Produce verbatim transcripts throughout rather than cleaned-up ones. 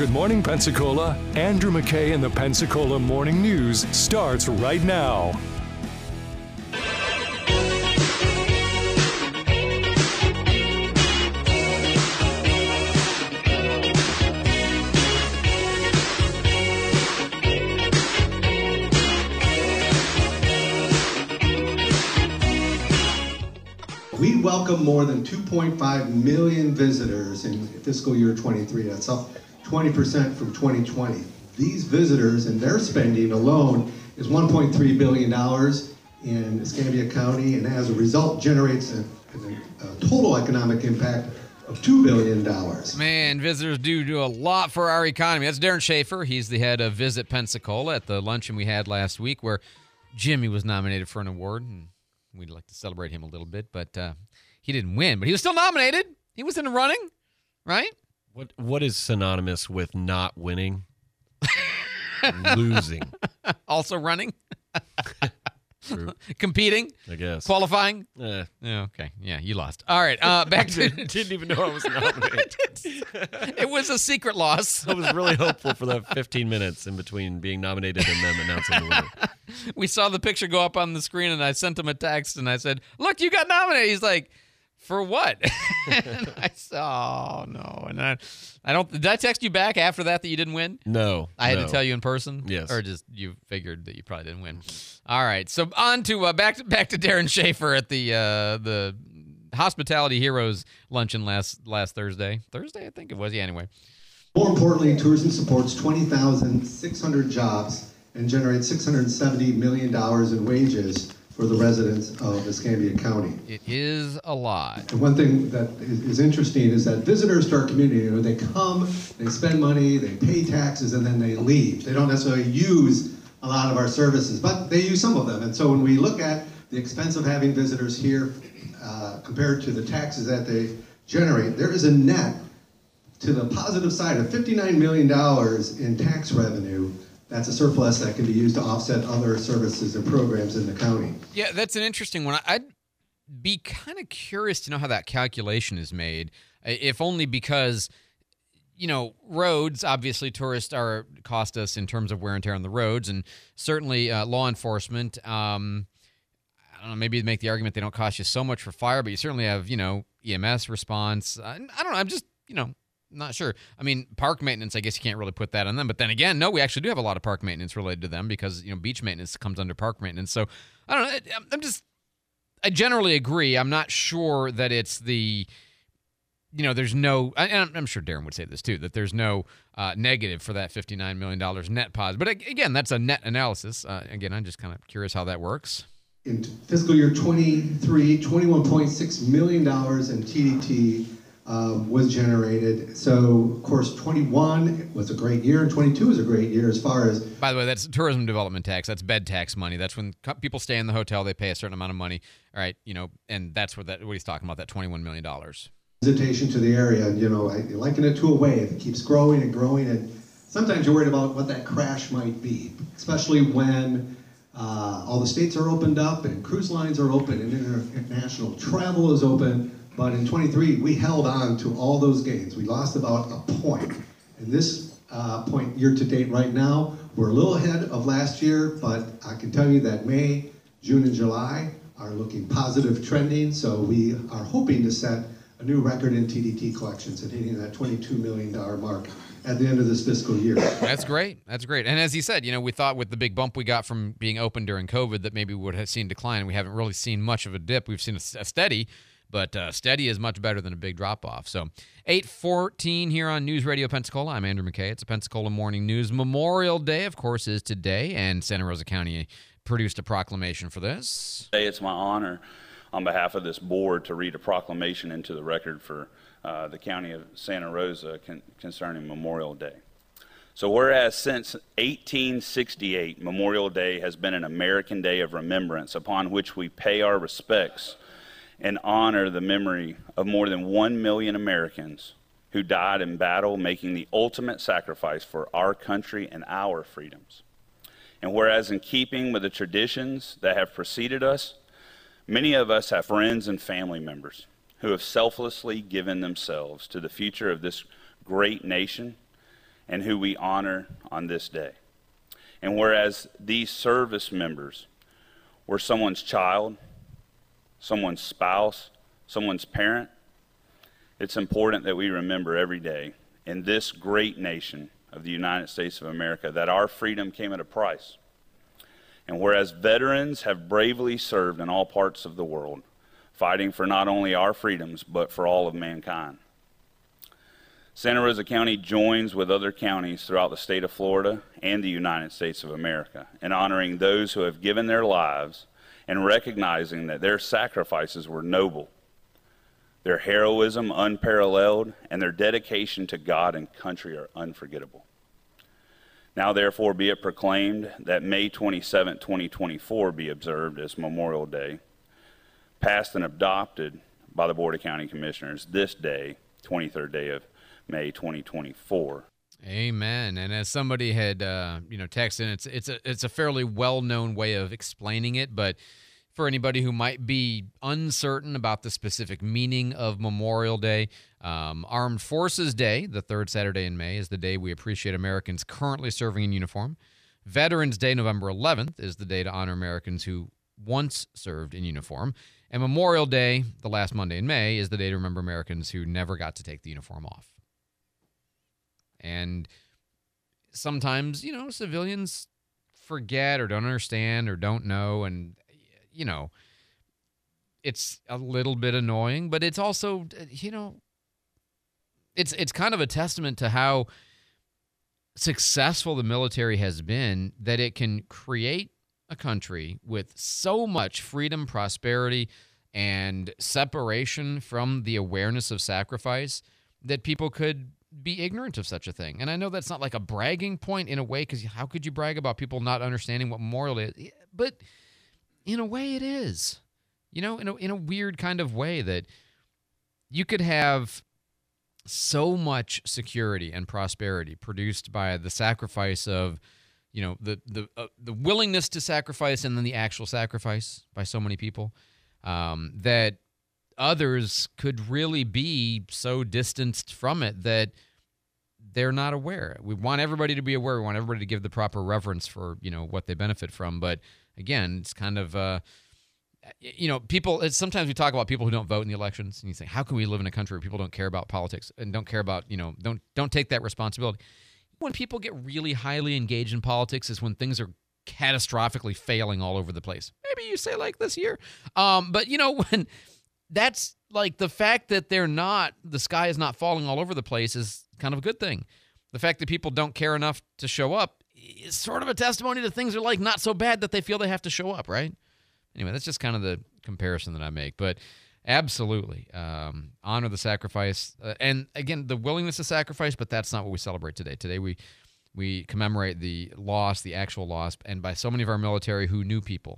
Good Morning Pensacola. Andrew McKay and the Pensacola Morning News starts right now. We welcome more than two point five million visitors in fiscal year twenty-three. That's up twenty percent from twenty twenty. These visitors and their spending alone is one point three billion dollars in Escambia County, and as a result generates a, a, a total economic impact of two billion dollars. Man, visitors do do a lot for our economy. That's Darren Schaefer. He's the head of Visit Pensacola at the luncheon we had last week where Jimmy was nominated for an award, and we'd like to celebrate him a little bit, but uh, he didn't win. But he was still nominated. He was in the running, right? What What is synonymous with not winning? Losing. Also running? True. Competing? I guess. Qualifying? Eh. Yeah, okay. Yeah, you lost. All right, uh, back to... Didn't even know I was nominated. It was a secret loss. I was really hopeful for the fifteen minutes in between being nominated and them announcing the winner. We saw the picture go up on the screen, and I sent him a text, and I said, look, you got nominated. He's like, for what? And I said, oh, no. And I, I don't, did I text you back after that that you didn't win? No. I had no. to tell you in person? Yes. Or just you figured that you probably didn't win? All right. So on to, uh, back to, back to Darren Schaefer at the, uh, the Hospitality Heroes luncheon last, last Thursday. Thursday, I think it was. Yeah, anyway. More importantly, tourism supports twenty thousand six hundred jobs and generates six hundred seventy million dollars in wages for the residents of Escambia County. It is a lot. And one thing that is, is interesting is that visitors to our community, you know, they come, they spend money, they pay taxes, and then they leave. They don't necessarily use a lot of our services, but they use some of them. And so when we look at the expense of having visitors here uh, compared to the taxes that they generate, there is a net to the positive side of fifty-nine million dollars in tax revenue. That's a surplus that can be used to offset other services and programs in the county. Yeah, that's an interesting one. I'd be kind of curious to know how that calculation is made, if only because, you know, roads, obviously tourists are cost us in terms of wear and tear on the roads, and certainly uh, law enforcement. Um, I don't know, maybe make the argument they don't cost you so much for fire, but you certainly have, you know, E M S response. I, I don't know, I'm just, you know, not sure. I mean, park maintenance, I guess you can't really put that on them. But then again, no, we actually do have a lot of park maintenance related to them because, you know, beach maintenance comes under park maintenance. So, I don't know. I'm just, I generally agree. I'm not sure that it's the, you know, there's no, and I'm sure Darren would say this too, that there's no uh, negative for that fifty-nine million dollars net positive. But again, that's a net analysis. Uh, again, I'm just kind of curious how that works. In fiscal year twenty-three, twenty-one point six million dollars in T D T Um, was generated. So, of course, twenty-one was a great year, and twenty-two was a great year as far as... By the way, that's tourism development tax. That's bed tax money. That's when people stay in the hotel, they pay a certain amount of money, all right, you know, and that's what that what he's talking about, that twenty-one million dollars. Visitation to the area, and, you know, I liken it to a wave. It keeps growing and growing, and sometimes you're worried about what that crash might be, especially when uh, all the states are opened up, and cruise lines are open, and international travel is open. But in twenty-three, we held on to all those gains. We lost about a point. And this uh, point year to date right now, we're a little ahead of last year, but I can tell you that May, June, and July are looking positive trending. So we are hoping to set a new record in T D T collections and hitting that twenty-two million dollars mark at the end of this fiscal year. That's great. That's great. And as he said, you know, we thought with the big bump we got from being open during COVID that maybe we would have seen decline. We haven't really seen much of a dip. We've seen a, a steady. But uh, steady is much better than a big drop-off. So eight fourteen here on News Radio Pensacola. I'm Andrew McKay. It's a Pensacola Morning News. Memorial Day, of course, is today, and Santa Rosa County produced a proclamation for this. Today it's my honor on behalf of this board to read a proclamation into the record for uh, the County of Santa Rosa con- concerning Memorial Day. So whereas since eighteen sixty-eight, Memorial Day has been an American day of remembrance upon which we pay our respects and honor the memory of more than one million Americans who died in battle, making the ultimate sacrifice for our country and our freedoms. And whereas in keeping with the traditions that have preceded us, many of us have friends and family members who have selflessly given themselves to the future of this great nation and who we honor on this day. And whereas these service members were someone's child, someone's spouse, someone's parent, it's important that we remember every day in this great nation of the United States of America that our freedom came at a price. And whereas veterans have bravely served in all parts of the world, fighting for not only our freedoms, but for all of mankind, Santa Rosa County joins with other counties throughout the state of Florida and the United States of America in honoring those who have given their lives and recognizing that their sacrifices were noble, their heroism unparalleled, and their dedication to God and country are unforgettable. Now therefore be it proclaimed that May twenty-seventh, twenty twenty-four be observed as Memorial Day, passed and adopted by the Board of County Commissioners this day, twenty-third day of May twenty twenty-four. Amen. And as somebody had, uh, you know, texted, it's it's a it's a fairly well-known way of explaining it, but for anybody who might be uncertain about the specific meaning of Memorial Day, um, Armed Forces Day, the third Saturday in May, is the day we appreciate Americans currently serving in uniform. Veterans Day, November eleventh, is the day to honor Americans who once served in uniform. And Memorial Day, the last Monday in May, is the day to remember Americans who never got to take the uniform off. And sometimes, you know, civilians forget or don't understand or don't know, and, you know, it's a little bit annoying, but it's also, you know, it's it's kind of a testament to how successful the military has been, that it can create a country with so much freedom, prosperity, and separation from the awareness of sacrifice that people could be ignorant of such a thing. And I know that's not like a bragging point in a way, because how could you brag about people not understanding what Memorial Day is? But in a way it is, you know, in a, in a weird kind of way, that you could have so much security and prosperity produced by the sacrifice of, you know, the the uh, the willingness to sacrifice and then the actual sacrifice by so many people, um, that others could really be so distanced from it that they're not aware. We want everybody to be aware. We want everybody to give the proper reverence for, you know, what they benefit from. But again, it's kind of, uh, you know, people, it's, sometimes we talk about people who don't vote in the elections, and you say, how can we live in a country where people don't care about politics and don't care about, you know, don't don't take that responsibility? When people get really highly engaged in politics is when things are catastrophically failing all over the place. Maybe you say like this year. Um, but, you know, when that's like the fact that they're not, the sky is not falling all over the place is kind of a good thing. The fact that people don't care enough to show up is sort of a testimony that things are like not so bad that they feel they have to show up, right? Anyway, that's just kind of the comparison that I make. But absolutely, um, honor the sacrifice. Uh, and again, the willingness to sacrifice, but that's not what we celebrate today. Today we we commemorate the loss, the actual loss, and by so many of our military who knew people,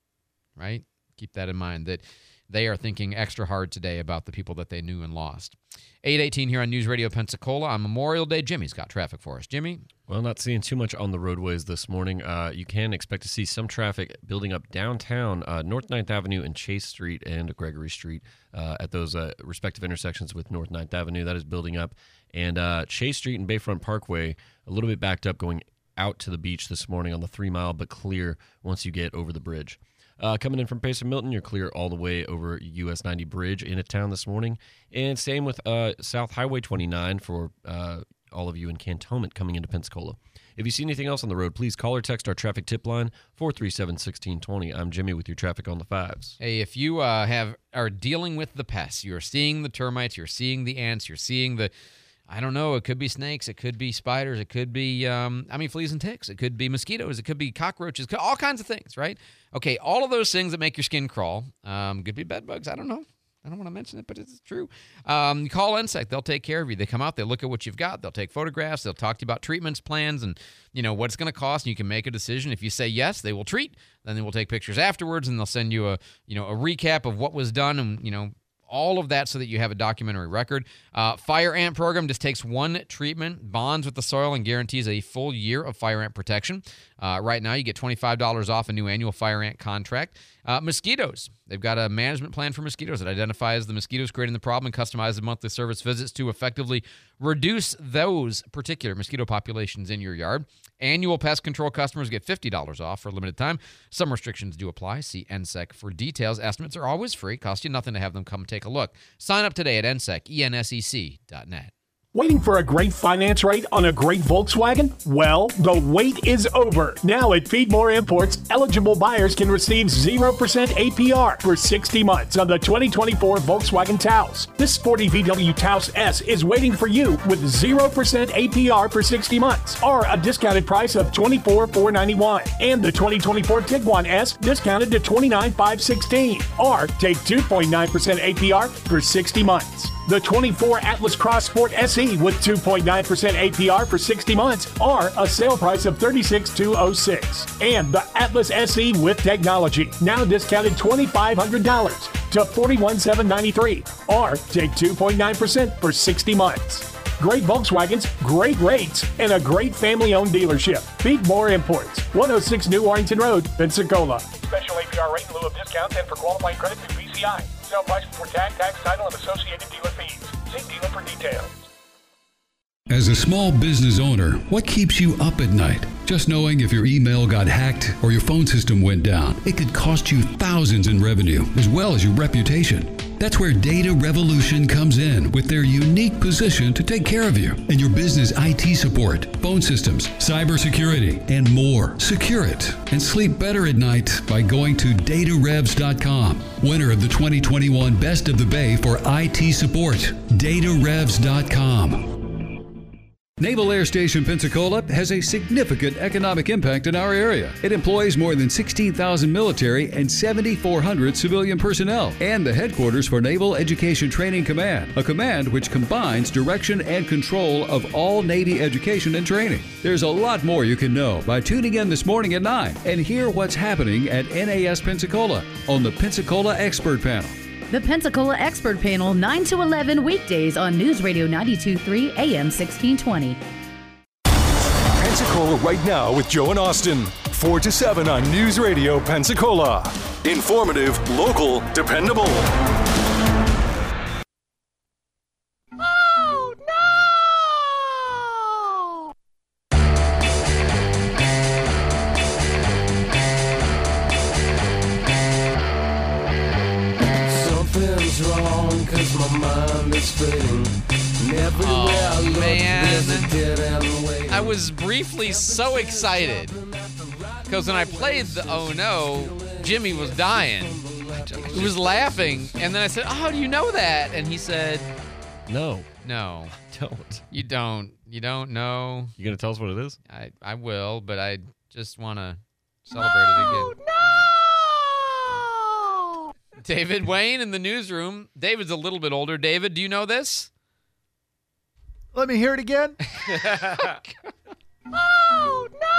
right? Keep that in mind, that they are thinking extra hard today about the people that they knew and lost. eight eighteen here on News Radio Pensacola on Memorial Day. Jimmy's got traffic for us. Jimmy? Well, not seeing too much on the roadways this morning. Uh, you can expect to see some traffic building up downtown, uh, North ninth Avenue and Chase Street and Gregory Street uh, at those uh, respective intersections with North ninth Avenue. That is building up. And uh, Chase Street and Bayfront Parkway, a little bit backed up going out to the beach this morning on the three mile, but clear once you get over the bridge. Uh, coming in from Pacer Milton, you're clear all the way over U S ninety bridge into town this morning. And same with uh, South Highway twenty-nine for uh, all of you in Cantonment coming into Pensacola. If you see anything else on the road, please call or text our traffic tip line, four three seven, one six two zero. I'm Jimmy with your traffic on the fives. Hey, if you uh, have are dealing with the pests, you're seeing the termites, you're seeing the ants, you're seeing the, I don't know, it could be snakes, it could be spiders, it could be, um, I mean, fleas and ticks, it could be mosquitoes, it could be cockroaches, all kinds of things, right? Okay, all of those things that make your skin crawl, um, could be bed bugs, I don't know. I don't want to mention it, but it's true. Um, you call Insect, they'll take care of you. They come out, they look at what you've got, they'll take photographs, they'll talk to you about treatments, plans, and, you know, what it's going to cost, and you can make a decision. If you say yes, they will treat, then they will take pictures afterwards, and they'll send you a, you know, a recap of what was done, and, you know, all of that so that you have a documentary record. Uh, Fire Ant program just takes one treatment, bonds with the soil, and guarantees a full year of fire ant protection. Uh, right now, you get twenty-five dollars off a new annual Fire Ant contract. Uh, mosquitoes. They've got a management plan for mosquitoes that identifies the mosquitoes creating the problem and customizes monthly service visits to effectively reduce those particular mosquito populations in your yard. Annual pest control customers get fifty dollars off for a limited time. Some restrictions do apply. See N S E C for details. Estimates are always free. Cost you nothing to have them come take a look. Sign up today at N S E C, E N S E C dot net. Waiting for a great finance rate on a great Volkswagen? Well, the wait is over. Now at Feedmore Imports, eligible buyers can receive zero percent A P R for sixty months on the twenty twenty-four Volkswagen Taos. This sporty V W Taos S is waiting for you with zero percent A P R for sixty months or a discounted price of twenty-four thousand four hundred ninety-one dollars. And the twenty twenty-four Tiguan S discounted to twenty-nine thousand five hundred sixteen dollars. Or take two point nine percent A P R for sixty months. The twenty-four Atlas Cross Sport S E with two point nine percent A P R for sixty months or a sale price of thirty-six thousand two hundred six dollars. And the Atlas S E with technology, now discounted two thousand five hundred dollars to forty-one thousand seven hundred ninety-three dollars. Or take two point nine percent for sixty months. Great Volkswagens, great rates, and a great family-owned dealership. Feedmore Imports, one oh six New Warrington Road, Pensacola. Special A P R rate in lieu of discounts and for qualifying credit through B C I. Sale price before tax, tax, title, and associated dealer fees. See dealer for details. As a small business owner, what keeps you up at night? Just knowing if your email got hacked or your phone system went down, it could cost you thousands in revenue as well as your reputation. That's where Data Revolution comes in with their unique position to take care of you and your business I T support, phone systems, cybersecurity, and more. Secure it and sleep better at night by going to data revs dot com. Winner of the twenty twenty-one Best of the Bay for I T support, data revs dot com. Naval Air Station Pensacola has a significant economic impact in our area. It employs more than sixteen thousand military and seven thousand four hundred civilian personnel and the headquarters for Naval Education Training Command, a command which combines direction and control of all Navy education and training. There's a lot more you can know by tuning in this morning at nine and hear what's happening at N A S Pensacola on the Pensacola Expert Panel. The Pensacola Expert Panel, nine to eleven weekdays on News Radio ninety-two point three A M sixteen twenty. Pensacola right now with Joe and Austin. four to seven on News Radio Pensacola. Informative, local, dependable. Oh, no! Something's wrong, cause my mind is fading. Everywhere I look, there's a dead end way. I was briefly so excited because when I played the Oh No, Jimmy was dying. He was laughing, and then I said, "Oh, do you know that?" And he said, No, "No, don't. you don't. You don't know." You gonna tell us what it is? I, I will, but I just want to celebrate it again. No! David Wayne in the newsroom. David's a little bit older. David, do you know this? Let me hear it again. Oh, no!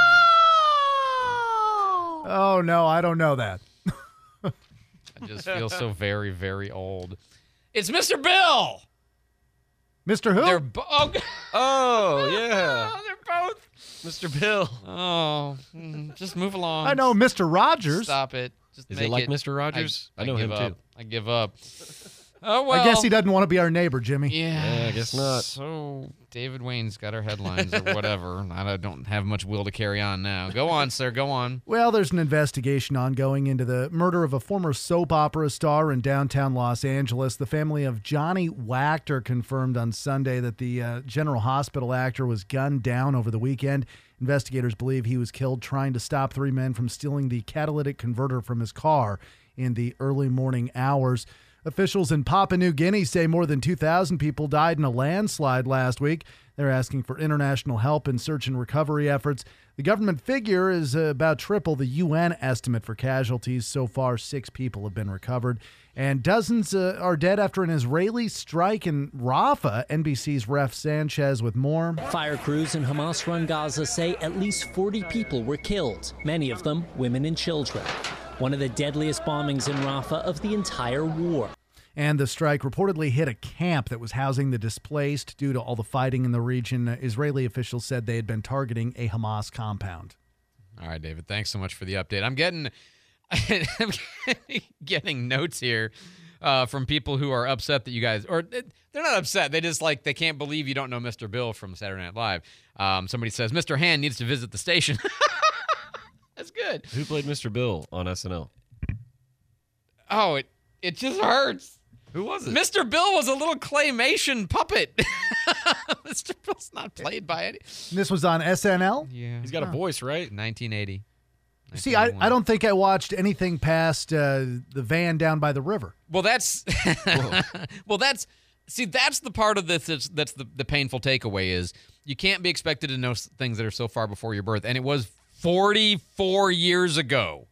Oh, no, I don't know that. I just feel so very, very old. It's Mister Bill. Mister Who? They're bo- oh, Oh, yeah. oh, they're both. Mister Bill. Oh, mm, just move along. I know Mister Rogers. Stop it. Just Is make it like Mister Rogers? I, I know give him, up. too. I give up. Oh, well. I guess he doesn't want to be our neighbor, Jimmy. Yeah, Yeah, I guess not. So David Wayne's got our headlines or whatever. I don't have much will to carry on now. Go on, sir. Go on. Well, there's an investigation ongoing into the murder of a former soap opera star in downtown Los Angeles. The family of Johnny Wachter confirmed on Sunday that the uh, General Hospital actor was gunned down over the weekend. Investigators believe he was killed trying to stop three men from stealing the catalytic converter from his car in the early morning hours. Officials in Papua New Guinea say more than two thousand people died in a landslide last week. They're asking for international help in search and recovery efforts. The government figure is uh, about triple the U N estimate for casualties. So far, six people have been recovered, and dozens uh, are dead after an Israeli strike in Rafah. N B C's Ref Sanchez with more. Fire crews in Hamas-run Gaza say at least forty people were killed, many of them women and children. One of the deadliest bombings in Rafah of the entire war. And the strike reportedly hit a camp that was housing the displaced due to all the fighting in the region. Israeli officials said they had been targeting a Hamas compound. All right, David, thanks so much for the update. I'm getting I'm getting notes here uh, from people who are upset that you guys, or they're not upset. They just like, they can't believe you don't know Mister Bill from Saturday Night Live. Um, somebody says, Mister Hand needs to visit the station. That's good. Who played Mister Bill on S N L? Oh, it, it just hurts. Who was it? Mister Bill was a little claymation puppet. Mister Bill's not played by any. This was on S N L? Yeah. He's got a voice, right? nineteen eighty. See, I, I don't think I watched anything past uh, the van down by the river. Well, that's well, that's see, that's the part of this that's, that's the, the painful takeaway is you can't be expected to know things that are so far before your birth, and it was forty-four years ago.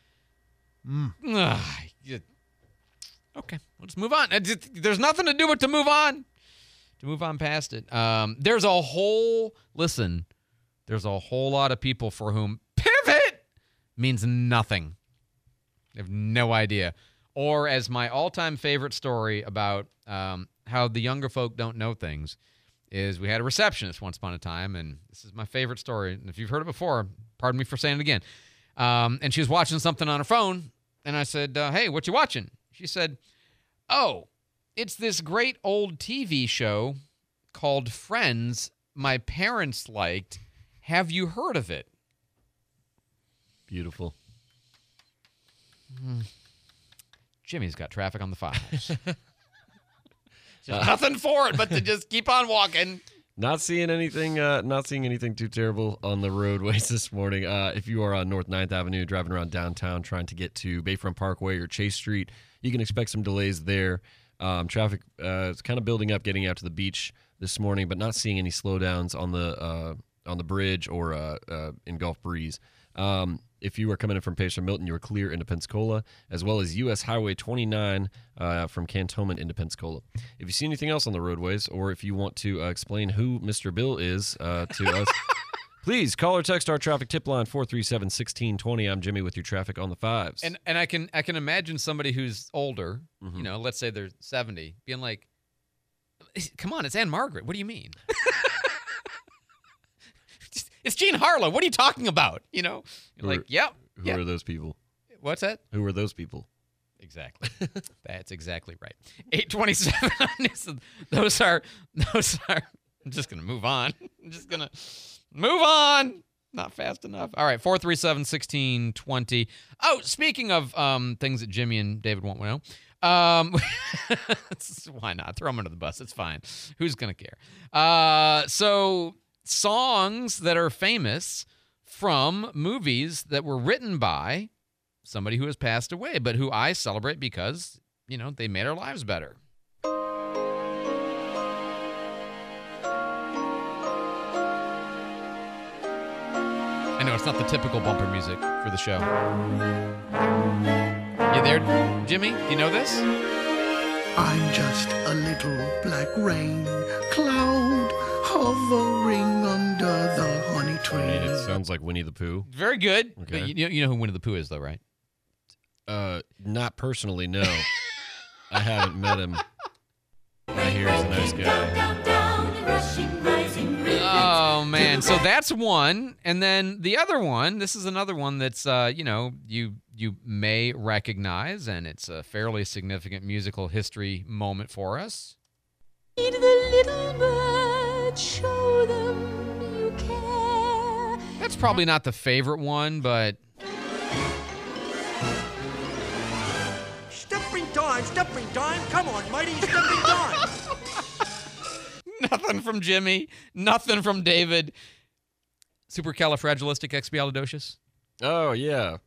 Mm. Ugh, you- okay, let's move on. There's nothing to do but to move on, to move on past it. Um, there's a whole listen. There's a whole lot of people for whom pivot means nothing. I have no idea. Or as my all-time favorite story about um, how the younger folk don't know things is we had a receptionist once upon a time, and this is my favorite story. And if you've heard it before, pardon me for saying it again. Um, and she was watching something on her phone, and I said, uh, hey, what you watching? She said, oh, it's this great old T V show called Friends my parents liked. Have you heard of it? Beautiful. Mm. Jimmy's got traffic on the fives. There's nothing for it but to just keep on walking. Not seeing anything. Uh, not seeing anything too terrible on the roadways this morning. Uh, if you are on North ninth Avenue, driving around downtown, trying to get to Bayfront Parkway or Chase Street, you can expect some delays there. Um, traffic uh, is kind of building up, getting out to the beach this morning, but not seeing any slowdowns on the uh, on the bridge or uh, uh, in Gulf Breeze. Um, if you are coming in from Pacer Milton, you are clear into Pensacola, as well as U S Highway twenty-nine uh, from Cantonment into Pensacola. If you see anything else on the roadways, or if you want to uh, explain who Mister Bill is uh, to us, please call or text our traffic tip line four three seven, one six two zero. I'm Jimmy with your traffic on the fives. And and I can I can imagine somebody who's older, mm-hmm. you know, let's say they're seventy, being like, come on, it's Ann Margaret. What do you mean? It's Jean Harlow. What are you talking about? You know, who like, are, yep. Who yep. are those people? What's that? Who are those people? Exactly. That's exactly right. eight twenty-seven. Those are, those are, I'm just going to move on. I'm just going to move on. Not fast enough. All right. four three seven, one six two zero. Oh, speaking of um, things that Jimmy and David won't know. Um, why not? Throw them under the bus. It's fine. Who's going to care? Uh, so, songs that are famous from movies that were written by somebody who has passed away, but who I celebrate because, you know, they made our lives better. I know it's not the typical bumper music for the show. You there, Jimmy? Do you know this? I'm just a little black rain cloud hovering under the honey tree. I mean, it sounds like Winnie the Pooh. Very good. Okay. But you, you know who Winnie the Pooh is, though, right? Uh, not personally, no. I haven't met him. I hear he's a nice guy. Oh, man. So that's one. And then the other one, this is another one that's, uh, you know, you you may recognize, and it's a fairly significant musical history moment for us. Feed the little bird, show them you care. That's probably not the favorite one, but... Stepping time, stepping time. Come on, mighty stepping time. Nothing from Jimmy. Nothing from David. Supercalifragilisticexpialidocious. Oh, yeah.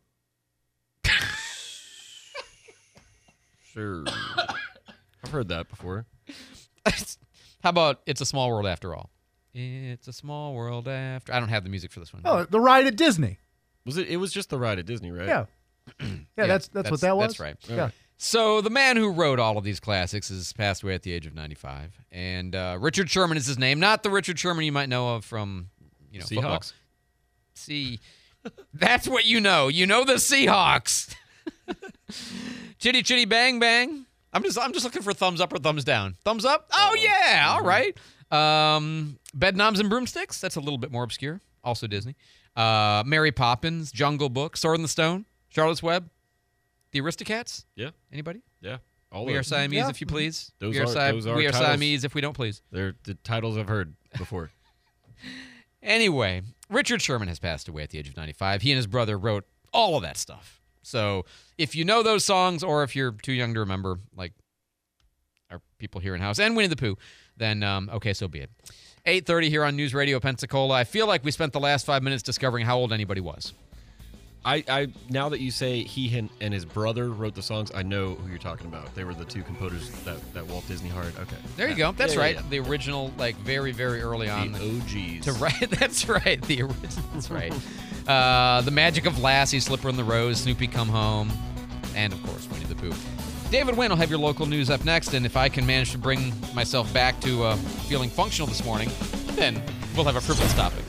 Sure. I've heard that before. How about It's a Small World After All? It's a small world after... I don't have the music for this one. Oh, the ride at Disney. Was it? It was just the ride at Disney, right? Yeah. yeah, yeah, that's, that's what that was. That's right. Yeah. Right. So the man who wrote all of these classics has passed away at the age of ninety-five. And uh, Richard Sherman is his name. Not the Richard Sherman you might know of from, you know, football. Seahawks. See, that's what you know. You know the Seahawks. Chitty Chitty Bang Bang. I'm just I'm just looking for thumbs up or thumbs down. Thumbs up? Oh, yeah. All right. Um, Bedknobs and Broomsticks. That's a little bit more obscure. Also Disney. Uh, Mary Poppins, Jungle Book, Sword in the Stone. Charlotte's Web? The Aristocats? Yeah. Anybody? Yeah. All we of are them. Siamese, Yeah. if you please. Those we are, are- Si- those are we are titles. Siamese, if we don't please. They're the titles I've heard before. Anyway, Richard Sherman has passed away at the age of ninety-five. He and his brother wrote all of that stuff. So if you know those songs, or if you're too young to remember, like our people here in house and Winnie the Pooh, then um, okay, so be it. eight thirty here on News Radio Pensacola. I feel like we spent the last five minutes discovering how old anybody was. I, I now that you say he and, and his brother wrote the songs, I know who you're talking about. They were the two composers that, that Walt Disney hired. Okay. There you Yeah. go. That's Yeah, yeah, right. yeah. The original, like very, very early on. The O Gs. To write. That's right. The original. That's right. Uh, the Magic of Lassie, Slipper and the Rose, Snoopy Come Home, and of course Winnie the Pooh. David Wynn will have your local news up next, and if I can manage to bring myself back to uh, feeling functional this morning, then we'll have a frivolous topic.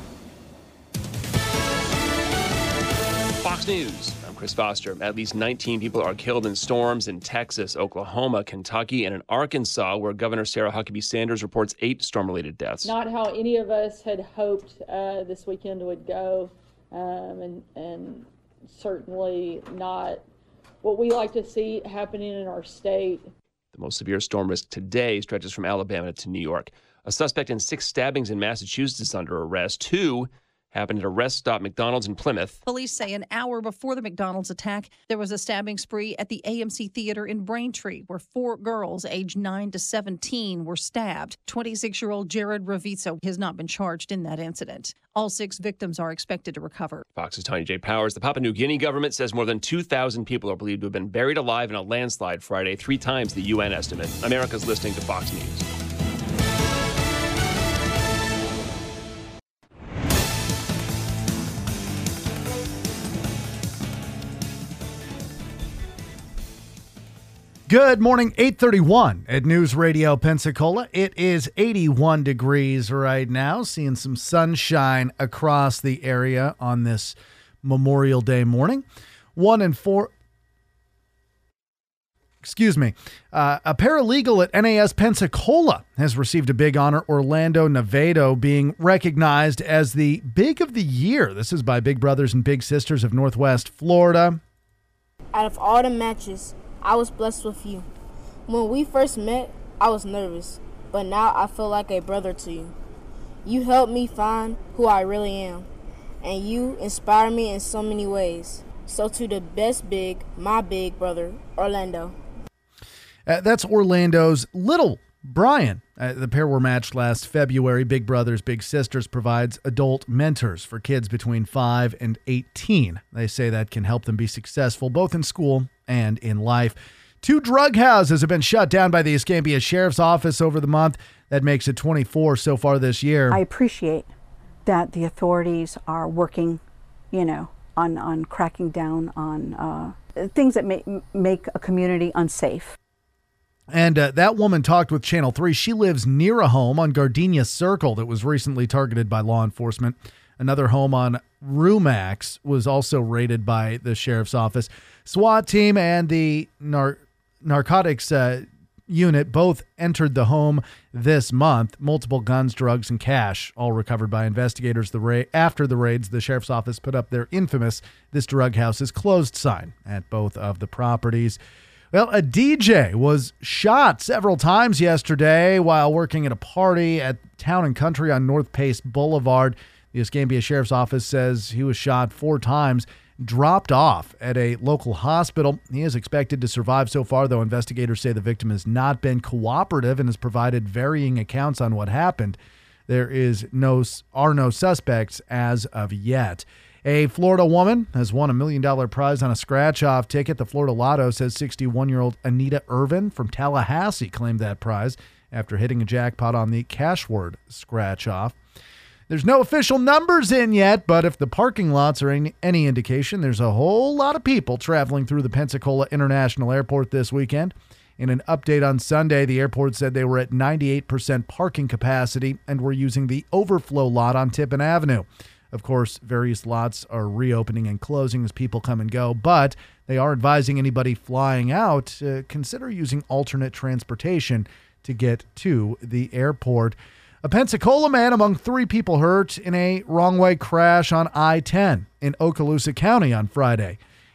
Fox News. I'm Chris Foster. At least nineteen people are killed in storms in Texas, Oklahoma, Kentucky, and in Arkansas, where Governor Sarah Huckabee Sanders reports eight storm-related deaths. Not how any of us had hoped uh, this weekend would go, um, and, and certainly not what we like to see happening in our state. The most severe storm risk today stretches from Alabama to New York. A suspect in six stabbings in Massachusetts is under arrest. Two happened at a rest stop McDonald's in Plymouth. Police say an hour before the McDonald's attack, there was a stabbing spree at the A M C Theater in Braintree, where four girls aged nine to seventeen were stabbed. twenty-six-year-old Jared Ravizzo has not been charged in that incident. All six victims are expected to recover. Fox's Tanya J. Powers. The Papua New Guinea government says more than two thousand people are believed to have been buried alive in a landslide Friday, three times the U N estimate. America's listening to Fox News. Good morning, eight thirty-one at News Radio Pensacola. It is eighty-one degrees right now, seeing some sunshine across the area on this Memorial Day morning. One and four... Excuse me. Uh, a paralegal at N A S Pensacola has received a big honor, Orlando Navedo being recognized as the Big of the Year. This is by Big Brothers and Big Sisters of Northwest Florida. Out of all the matches, I was blessed with you. When we first met, I was nervous, but now I feel like a brother to you. You helped me find who I really am, and you inspire me in so many ways. So to the best big, my big brother, Orlando. Uh, that's Orlando's little Brian. Uh, the pair were matched last February. Big Brothers Big Sisters provides adult mentors for kids between five and eighteen. They say that can help them be successful both in school and in life. Two drug houses have been shut down by the Escambia Sheriff's Office over the month. That makes it twenty-four so far this year. I appreciate that the authorities are working, you know, on, on cracking down on uh, things that make, make a community unsafe. And uh, that woman talked with Channel three. She lives near a home on Gardenia Circle that was recently targeted by law enforcement. Another home on Rumax was also raided by the sheriff's office. SWAT team and the nar- narcotics uh, unit both entered the home this month. Multiple guns, drugs, and cash all recovered by investigators. The ra- After the raids, the sheriff's office put up their infamous "This drug house is closed" sign at both of the properties. Well, a D J was shot several times yesterday while working at a party at Town and Country on North Pace Boulevard. The Escambia Sheriff's Office says he was shot four times, dropped off at a local hospital. He is expected to survive so far, though investigators say the victim has not been cooperative and has provided varying accounts on what happened. There is no are no suspects as of yet. A Florida woman has won a million dollar prize on a scratch-off ticket. The Florida Lotto says sixty-one-year-old Anita Irvin from Tallahassee claimed that prize after hitting a jackpot on the Cashword scratch-off. There's no official numbers in yet, but if the parking lots are any, any indication, there's a whole lot of people traveling through the Pensacola International Airport this weekend. In an update on Sunday, the airport said they were at ninety-eight percent parking capacity and were using the overflow lot on Tippin Avenue. Of course, various lots are reopening and closing as people come and go, but they are advising anybody flying out to consider using alternate transportation to get to the airport. A Pensacola man among three people hurt in a wrong-way crash on I ten in Okaloosa County on Friday.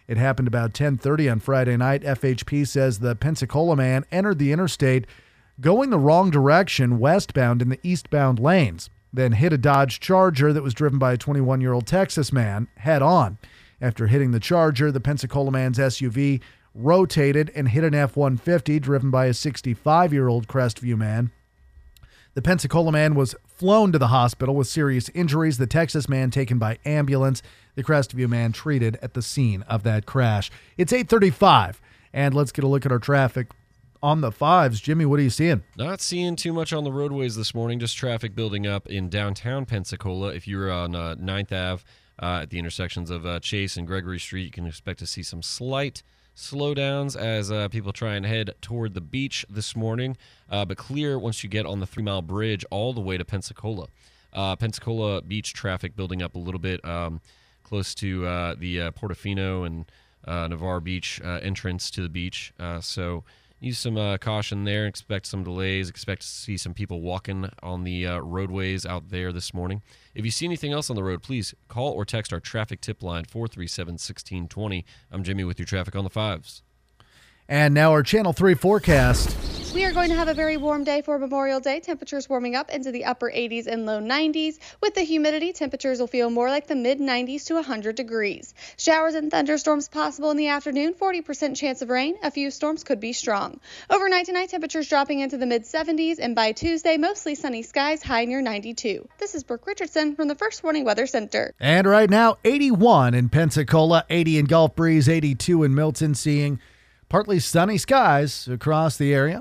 It happened about ten thirty on Friday night. F H P says the Pensacola man entered the interstate going the wrong direction westbound in the eastbound lanes, then hit a Dodge Charger that was driven by a twenty-one-year-old Texas man head on. After hitting the Charger, the Pensacola man's S U V rotated and hit an F one fifty driven by a sixty-five-year-old Crestview man. The Pensacola man was flown to the hospital with serious injuries. The Texas man taken by ambulance. The Crestview man treated at the scene of that crash. It's eight thirty-five, and let's get a look at our traffic on the fives. Jimmy, what are you seeing? Not seeing too much on the roadways this morning, just traffic building up in downtown Pensacola. If you're on uh, ninth Avenue uh, at the intersections of uh, Chase and Gregory Street, you can expect to see some slight slowdowns as uh, people try and head toward the beach this morning, uh, but clear once you get on the Three Mile Bridge all the way to Pensacola. Uh, Pensacola beach traffic building up a little bit um, close to uh, the uh, Portofino and uh, Navarre Beach uh, entrance to the beach. Uh, so use some uh, caution there. Expect some delays. Expect to see some people walking on the uh, roadways out there this morning. If you see anything else on the road, please call or text our traffic tip line, four three seven, one six two zero. I'm Jimmy with your traffic on the fives. And now our Channel three forecast. We are going to have a very warm day for Memorial Day. Temperatures warming up into the upper eighties and low nineties. With the humidity, temperatures will feel more like the mid nineties to one hundred degrees. Showers and thunderstorms possible in the afternoon. forty percent chance of rain. A few storms could be strong. Overnight tonight, temperatures dropping into the mid seventies. And by Tuesday, mostly sunny skies, high near ninety-two. This is Brooke Richardson from the First Warning Weather Center. And right now, eighty-one in Pensacola, eighty in Gulf Breeze, eighty-two in Milton, seeing partly sunny skies across the area.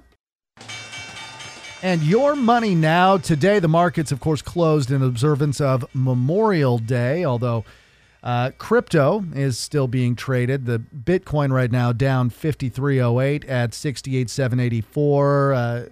And your money now. Today, the markets, of course, closed in observance of Memorial Day, although uh, crypto is still being traded. The Bitcoin right now down fifty-three oh eight at sixty-eight seven eighty-four. Uh,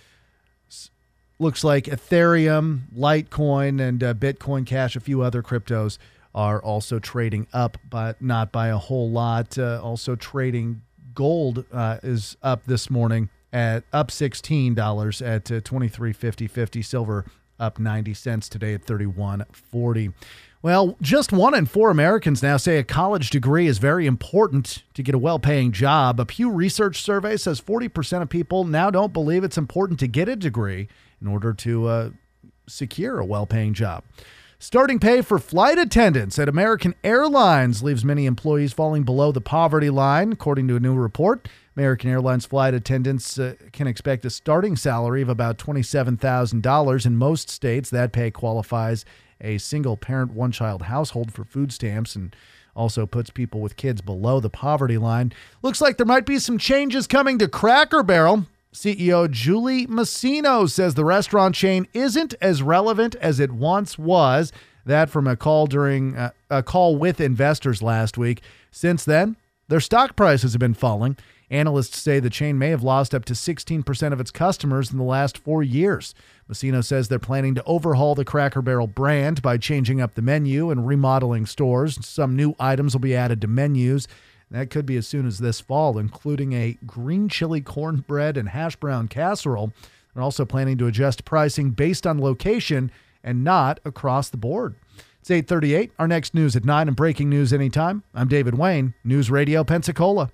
looks like Ethereum, Litecoin, and uh, Bitcoin Cash, a few other cryptos, are also trading up, but not by a whole lot. Uh, also trading gold uh, is up this morning at up sixteen dollars at uh, twenty-three fifty fifty. Silver up ninety cents today at thirty-one forty. Well, just one in four Americans now say a college degree is very important to get a well-paying job. A Pew Research survey says forty percent of people now don't believe it's important to get a degree in order to uh, secure a well-paying job. Starting pay for flight attendants at American Airlines leaves many employees falling below the poverty line, according to a new report. American Airlines flight attendants uh, can expect a starting salary of about twenty-seven thousand dollars. In most states, that pay qualifies a single-parent, one-child household for food stamps and also puts people with kids below the poverty line. Looks like there might be some changes coming to Cracker Barrel. C E O Julie Masino says the restaurant chain isn't as relevant as it once was. That from a call during uh, a call with investors last week. Since then, their stock prices have been falling. Analysts say the chain may have lost up to sixteen percent of its customers in the last four years. Masino says they're planning to overhaul the Cracker Barrel brand by changing up the menu and remodeling stores. Some new items will be added to menus. That could be as soon as this fall, including a green chili cornbread and hash brown casserole. They're also planning to adjust pricing based on location and not across the board. It's eight thirty-eight. Our next news at nine and breaking news anytime. I'm David Wayne, News Radio Pensacola.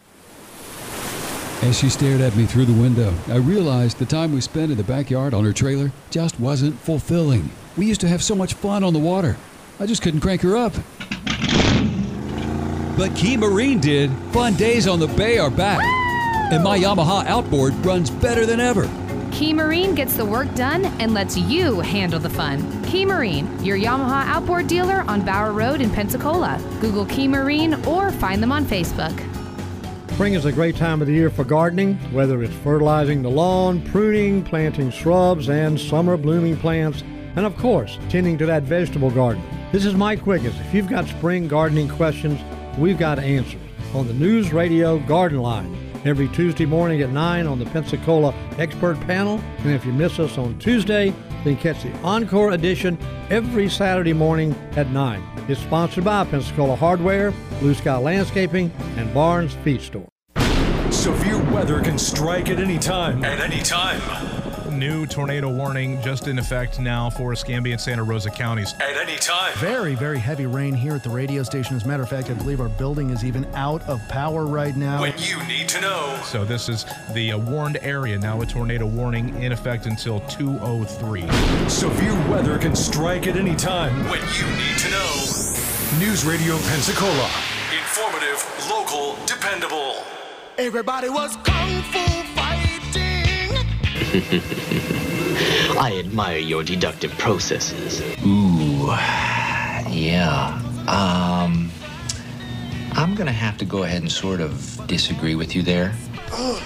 As she stared at me through the window, I realized the time we spent in the backyard on her trailer just wasn't fulfilling. We used to have so much fun on the water. I just couldn't crank her up. But Key Marine did. Fun days on the bay are back. And my Yamaha outboard runs better than ever. Key Marine gets the work done and lets you handle the fun. Key Marine, your Yamaha outboard dealer on Bower Road in Pensacola. Google Key Marine or find them on Facebook. Spring is a great time of the year for gardening, whether it's fertilizing the lawn, pruning, planting shrubs and summer blooming plants, and of course, tending to that vegetable garden. This is Mike Wiggins. If you've got spring gardening questions, we've got answers on the News Radio Garden Line every Tuesday morning at nine on the Pensacola Expert Panel. And if you miss us on Tuesday, then catch the Encore edition every Saturday morning at nine. It's sponsored by Pensacola Hardware, Blue Sky Landscaping, and Barnes Feed Store. Severe weather can strike at any time. At any time. new tornado warning just in effect now for Escambia and Santa Rosa counties. At any time. Very, very heavy rain here at the radio station. As a matter of fact, I believe our building is even out of power right now. When you need to know. So this is the uh, warned area, now a tornado warning in effect until two oh three. Severe weather can strike at any time. When you need to know. News Radio Pensacola. Informative, local, dependable. Everybody was kung fu fighting. I admire your deductive processes. Ooh, yeah. Um, I'm gonna have to go ahead and sort of disagree with you there. Oh,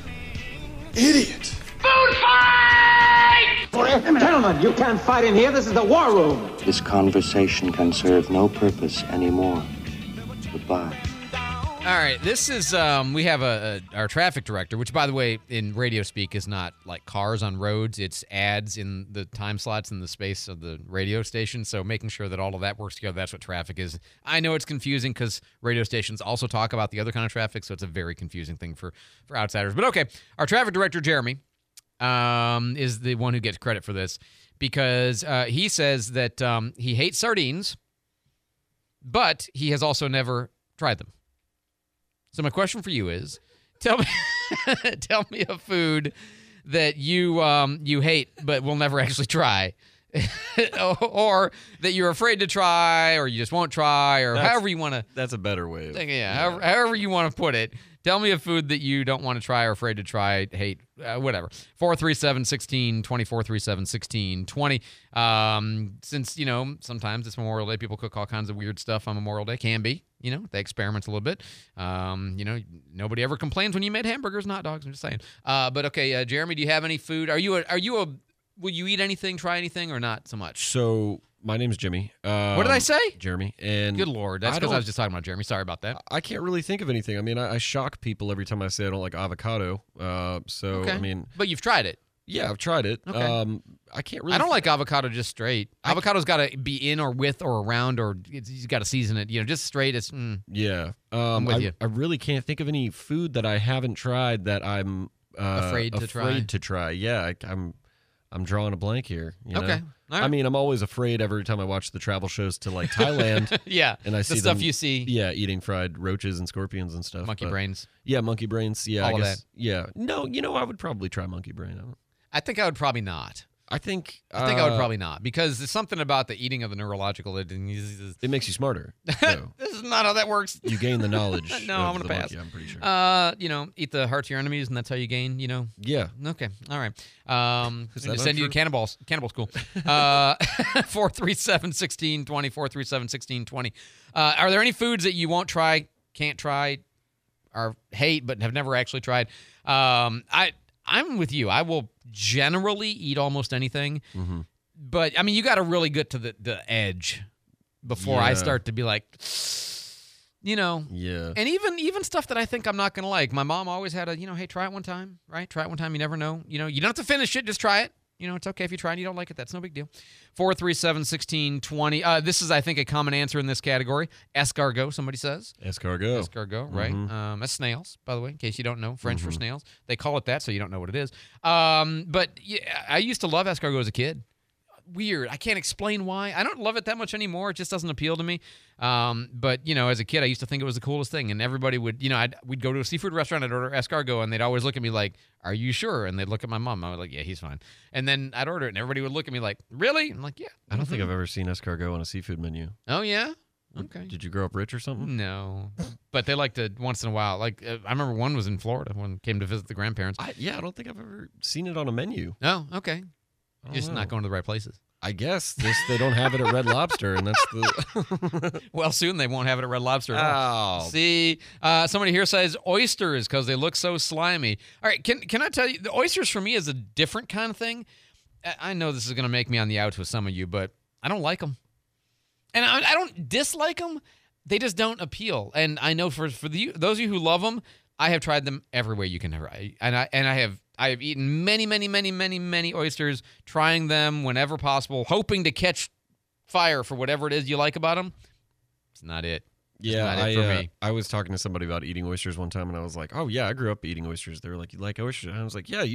idiot. Food fight! Gentlemen, you can't fight in here. This is the war room. This conversation can serve no purpose anymore. Goodbye. All right, this is, um, we have a, a our traffic director, which, by the way, in radio speak is not like cars on roads. It's ads in the time slots in the space of the radio station. So making sure that all of that works together, that's what traffic is. I know it's confusing because radio stations also talk about the other kind of traffic, so it's a very confusing thing for, for outsiders. But okay, our traffic director, Jeremy, um, is the one who gets credit for this because uh, he says that um, he hates sardines, but he has also never tried them. So my question for you is, tell me, tell me a food that you um, you hate but will never actually try, or that you're afraid to try, or you just won't try, or That's- however you want to. That's a better way. Of, Yeah, yeah. However, however you want to put it. Tell me a food that you don't want to try or afraid to try, hate, uh, whatever. four three seven, one six two zero, four three seven, one six two zero. Um, since, you know, sometimes it's Memorial Day, people cook all kinds of weird stuff on Memorial Day. Can be, you know, they experiment a little bit. Um, you know, nobody ever complains when you made hamburgers and hot dogs. I'm just saying. Uh, but okay, uh, Jeremy, do you have any food? Are you a, are you a, will you eat anything, try anything, or not so much? So my name's Jimmy. Um, What did I say? Jeremy. And Good Lord. That's I because I, don't- was just talking about Jeremy. Sorry about that. I can't really think of anything. I mean, I, I shock people every time I say I don't like avocado. Uh, so Okay. I mean, But you've tried it. yeah, I've tried it. Okay. Um, I can't really. I don't like avocado just straight. Avocado's got to be in or with or around, or it's, you got to season it. You know, just straight. It's mm. Yeah. Um, I'm with I, you. I really can't think of any food that I haven't tried that I'm uh, Afraid to try. afraid to try. Yeah, I, I'm. I'm drawing a blank here. You know? Okay. All right. I mean, I'm always afraid every time I watch the travel shows to like Thailand. Yeah, and I the see stuff them, you see. Yeah, eating fried roaches and scorpions and stuff. Monkey but- brains. Yeah, monkey brains. Yeah, All I of guess. that. Yeah. No, you know, I would probably try monkey brain. I, don't, I think I would probably not. I think. I think I would uh, probably not because there's something about the eating of the neurological. It, It makes you smarter. though. This is not how that works. You gain the knowledge. No, of I'm gonna the pass. monkey, I'm pretty sure. Uh, you know, eat the hearts of your enemies, and that's how you gain. You know. Yeah. Okay. All right. Um, Is we that just send you to untrue? cannibal cannibal school. Uh, four three seven sixteen twenty. Four three seven sixteen twenty. Uh, are there any foods that you won't try, can't try, or hate, but have never actually tried? Um, I I'm with you. I will generally eat almost anything, Mm-hmm. but I mean, you got to really get to the the edge before I Yeah. start to be like, you know. Yeah. And even even stuff that I think I'm not going to like. My mom always had a, you know, hey, try it one time, right? Try it one time. You never know. You know, you don't have to finish it. Just try it. You know, it's okay if you try and you don't like it. That's no big deal. four three seven, one six two zero. Uh, this is, I think, a common answer in this category. Escargot, somebody says. Escargot. Escargot, right? Mhm. Um, that's snails, by the way, in case you don't know. French for Mhm. snails. They call it that, so you don't know what it is. Um, but yeah, I used to love escargot as a kid. Weird. I can't explain why. I don't love it that much anymore. It just doesn't appeal to me. Um, but, you know, as a kid, I used to think it was the coolest thing. And everybody would, you know, I'd, we'd go to a seafood restaurant, I'd order escargot, and they'd always look at me like, are you sure? And they'd look at my mom. I was like, yeah, he's fine. And then I'd order it, and everybody would look at me like, really? I'm like, yeah. I don't think mhm. I've ever seen escargot on a seafood menu. Oh, yeah? Okay. Did you grow up rich or something? No. But they like to, once in a while, like, uh, I remember one was in Florida when came to visit the grandparents. I, yeah, I don't think I've ever seen it on a menu. Oh, okay. I don't Just know. not going to the right places. I guess this they don't have it at Red Lobster, and that's the. Well, soon they won't have it at Red Lobster at all. Oh. See, uh, somebody here says oysters because they look so slimy. All right, can can I tell you, the oysters for me is a different kind of thing. I- I know this is going to make me on the outs with some of you, but I don't like them. And I, I don't dislike them. They just don't appeal. And I know for for the, those of you who love them, I have tried them every way you can ever. I, and I and I have I have eaten many, many, many, many, many oysters, trying them whenever possible, hoping to catch fire for whatever it is you like about them. It's not it. It's Yeah, not it I for uh, me. I was talking to somebody about eating oysters one time, and I was like, "Oh yeah, I grew up eating oysters." They were like, "You like oysters?" And I was like, "Yeah, you."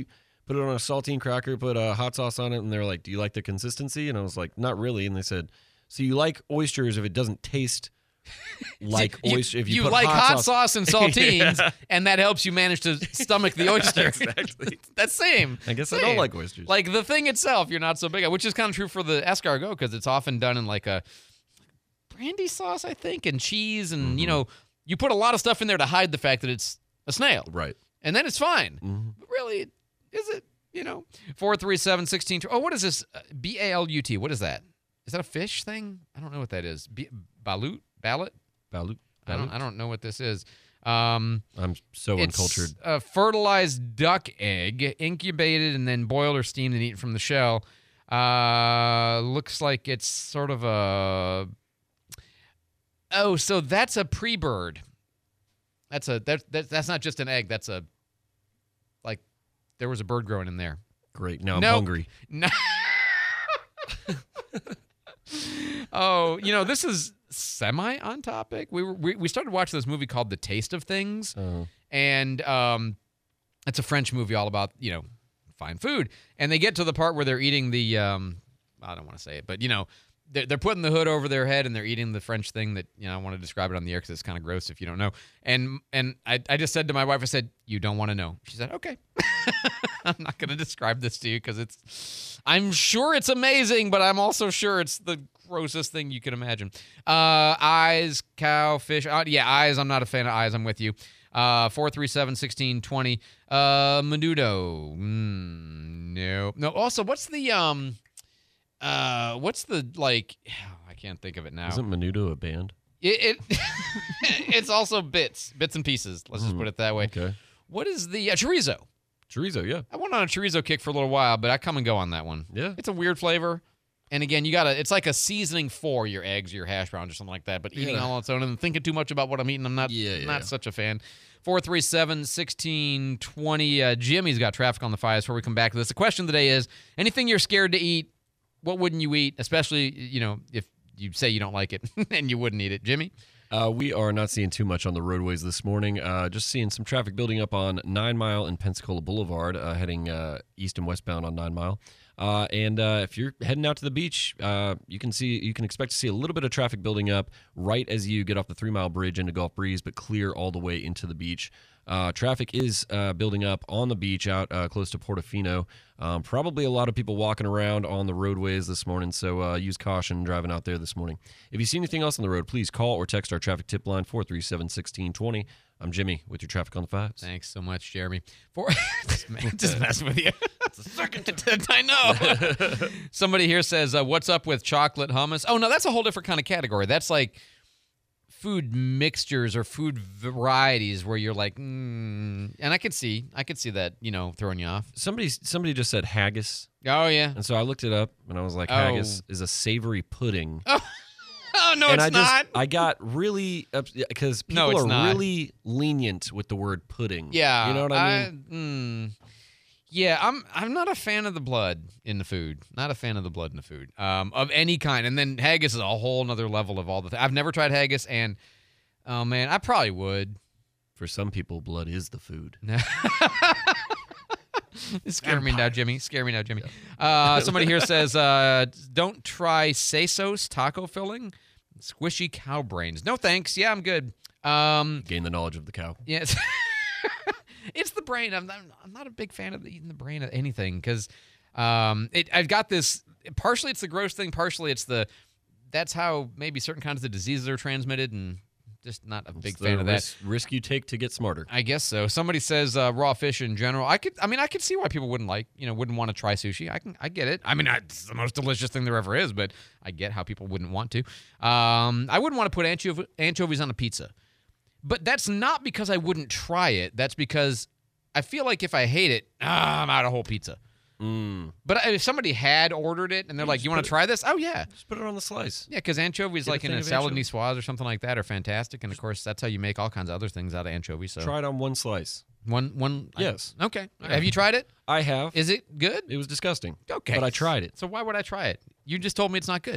put it on a saltine cracker, put a hot sauce on it, and they're like, "Do you like the consistency?" And I was like, "Not really." And they said, "So you like oysters if it doesn't taste like you, oyster? If you, you put like hot, hot sauce, sauce and saltines, Yeah. and that helps you manage to stomach the oyster." Exactly. That's same. I guess I Same. don't like oysters. Like the thing itself, you're not so big on, which is kind of true for the escargot because it's often done in like a brandy sauce, I think, and cheese, and Mm-hmm. you know, you put a lot of stuff in there to hide the fact that it's a snail, right? And then it's fine. Mm-hmm. But really, is it? You know, four three seven sixteen. Oh, what is this? Uh, B A L U T. What is that? Is that a fish thing? I don't know what that is. B- balut? Ballot? Balut? I don't. I don't know what this is. Um, I'm so it's uncultured. a fertilized duck egg, incubated and then boiled or steamed and eaten from the shell. Uh, looks like it's sort of a. Oh, so that's a pre-bird. That's a that, that that's not just an egg. That's a like there was a bird growing in there. Great. Now I'm Nope. hungry. No. Oh, you know, this is semi on topic. We were we, we started watching this movie called The Taste of Things, Oh. and um, it's a French movie all about, you know, fine food. And they get to the part where they're eating the um, I don't want to say it, but you know, they're, they're putting the hood over their head and they're eating the French thing that, you know, I want to describe it on the air because it's kind of gross if you don't know. And and I, I just said to my wife, I said, "You don't want to know." She said, "Okay." I'm not going to describe this to you because it's, I'm sure it's amazing, but I'm also sure it's the grossest thing you can imagine. Uh, eyes, cow, fish. Uh, yeah, eyes. I'm not a fan of eyes. I'm with you. Uh, four three seven, sixteen twenty. Uh, Menudo. Mm, no. No. Also, what's the, um, uh, what's the, like, I can't think of it now. Isn't Menudo a band? It, it It's also bits, bits and pieces. Let's just Mm, put it that way. Okay. What is the, uh, chorizo? Chorizo, yeah. I went on a chorizo kick for a little while, but I come and go on that one. Yeah. It's a weird flavor. And again, you gotta, it's like a seasoning for your eggs, your hash browns, or something like that. But eating Yeah. all on its own and thinking too much about what I'm eating, I'm not, Yeah, yeah, not yeah. such a fan. four three seven, sixteen twenty. Uh, Jimmy's got traffic on the fires before we come back to this. The question today is, anything you're scared to eat, what wouldn't you eat? Especially, you know, if you say you don't like it and you wouldn't eat it. Jimmy? Uh, we are not seeing too much on the roadways this morning. Uh, just seeing some traffic building up on Nine Mile and Pensacola Boulevard, uh, heading uh, east and westbound on Nine Mile. Uh, and uh, if you're heading out to the beach, uh, you can see you can expect to see a little bit of traffic building up right as you get off the Three Mile Bridge into Gulf Breeze, but clear all the way into the beach. Uh, traffic is uh, building up on the beach out uh, close to Portofino. Um, probably a lot of people walking around on the roadways this morning, so uh, use caution driving out there this morning. If you see anything else on the road, please call or text our traffic tip line, four three seven, one six two zero. I'm Jimmy with your traffic on the fives. Thanks so much, Jeremy. For just, man, just messing with you. It's the second I know. Somebody here says, uh, "What's up with chocolate hummus?" Oh no, that's a whole different kind of category. That's like food mixtures or food varieties where you're like, mm, and I could see, I could see that, you know, throwing you off. Somebody somebody just said haggis. Oh yeah. And so I looked it up and I was like, Oh. haggis is a savory pudding. Oh, oh no, and it's I just, not. I got really because people No, it's are not. really lenient with the word pudding. Yeah, you know what I mean. mm, yeah, I'm I'm not a fan of the blood in the food. Not a fan of the blood in the food um, of any kind. And then haggis is a whole nother level of all the. Th- I've never tried haggis, and oh man, I probably would. For some people, blood is the food. Scare me now, Jimmy. Scare me now, Jimmy. Uh, somebody here says, uh, "Don't try Sesos taco filling, squishy cow brains." No thanks. Yeah, I'm good. Um, Gain the knowledge of the cow. Yes. It's the brain. I'm not, I'm not a big fan of eating the brain of anything because um, it, I've got this. Partially, it's the gross thing. Partially, it's the that's how maybe certain kinds of diseases are transmitted, and just not a big It's fan the of that. risk, risk you take to get smarter. I guess so. Somebody says uh, raw fish in general. I could. I mean, I could see why people wouldn't like. You know, wouldn't want to try sushi. I can. I get it. I mean, it's the most delicious thing there ever is, but I get how people wouldn't want to. Um, I wouldn't want to put anchov- anchovies on a pizza. But that's not because I wouldn't try it. That's because I feel like if I hate it, ah, I'm out of whole pizza. Mm. But if somebody had ordered it and they're Yeah, like, just "You want put to it- try this?" Oh yeah, Just put it on the slice. yeah, because anchovies, Get a like in thing a of salad anchovies. niçoise or something like that, are fantastic. And of course, that's how you make all kinds of other things out of anchovies. So Try it on one slice. one, one. Yes. I- okay. Yeah. Have you tried it? I have. Is it good? It was disgusting. Okay. But I tried it. So why would I try it? You just told me it's not good.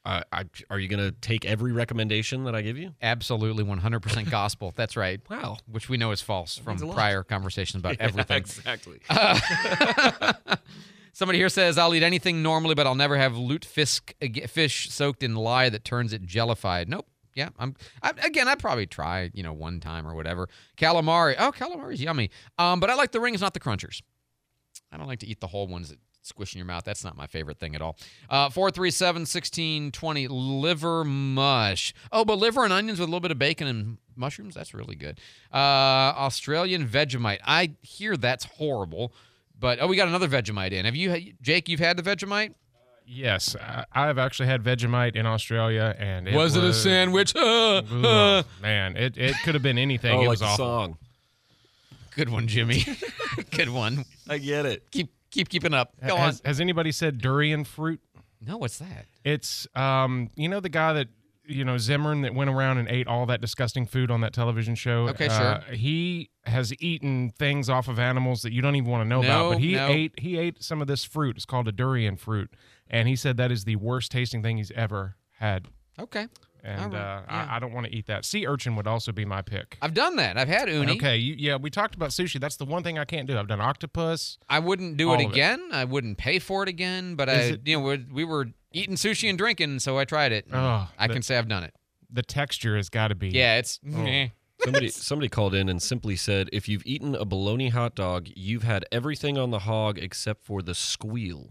Uh, I, are you going to take every recommendation that I give you? Absolutely, one hundred percent gospel. That's right. Wow. Which we know is false That from means a lot. prior conversations about Yeah, everything. exactly. Uh, somebody here says, I'll eat anything normally, but I'll never have lutefisk fish soaked in lye that turns it jellified. Nope. Yeah, I'm. I, again, I'd probably try, you know, one time or whatever. Calamari. Oh, calamari's yummy. Um, but I like the rings, not the crunchers. I don't like to eat the whole ones that squish in your mouth. That's not my favorite thing at all. Uh, four three seven, one six two zero, liver mush. Oh, but liver and onions with a little bit of bacon and mushrooms, that's really good. Uh, Australian Vegemite. I hear that's horrible, but, oh, we got another Vegemite in. Have you, Jake, you've had the Vegemite? Yes, I- I've actually had Vegemite in Australia, and it Was was, it a sandwich? Uh, Ugh, uh. man, it, it could have been anything. Oh, it like was the awful. song. Good one, Jimmy. Good one. I get it. Keep keep keeping up. Go on. Has, has anybody said durian fruit? No, what's that? It's um, you know the guy that you know Zimmerman that went around and ate all that disgusting food on that television show. Okay, uh, sure. He has eaten things off of animals that you don't even want to know No, about. But he no. ate he ate some of this fruit. It's called a durian fruit, and he said that is the worst tasting thing he's ever had. Okay. And All right, uh, yeah. I, I don't want to eat that. Sea urchin would also be my pick. I've done that. I've had uni. Okay, you, yeah, we talked about sushi. That's the one thing I can't do. I've done octopus. I wouldn't do all it of again. I wouldn't pay for it again. But I, Is it- you know, we, we were eating sushi and drinking, so I tried it. and Oh, I the- can say I've done it. The texture has got to be. Yeah, it's. Oh. eh. Somebody somebody called in and simply said, if you've eaten a bologna hot dog, you've had everything on the hog except for the squeal.